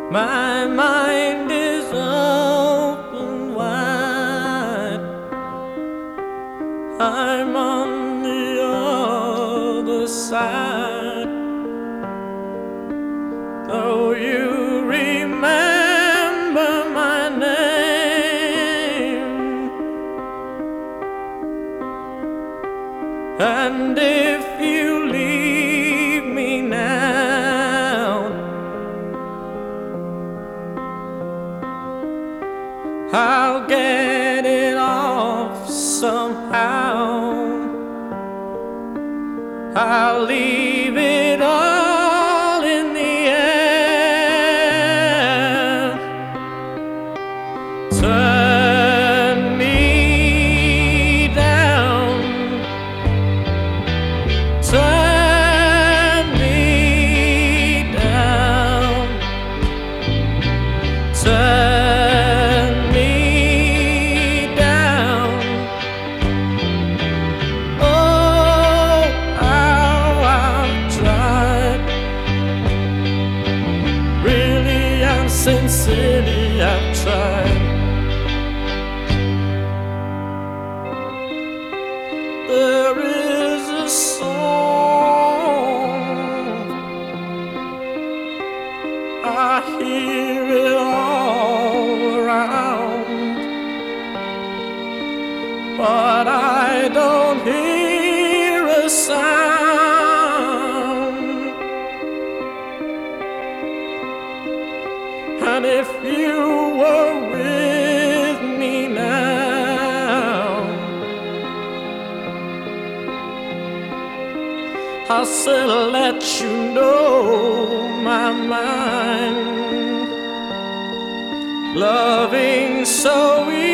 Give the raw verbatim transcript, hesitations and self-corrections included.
My mind is open wide. I'm on the other side. Though you remember my name, and if you leave me now, I'll get it off somehow. I'll leave it all in the air. Turn me down, turn me down, turn me down. Oh, how I've tried, really and sincerely I've tried. There is a song, I hear it all around, but I don't hear a sound. And if you were with me now, I said, let you know my mind, loving so easy.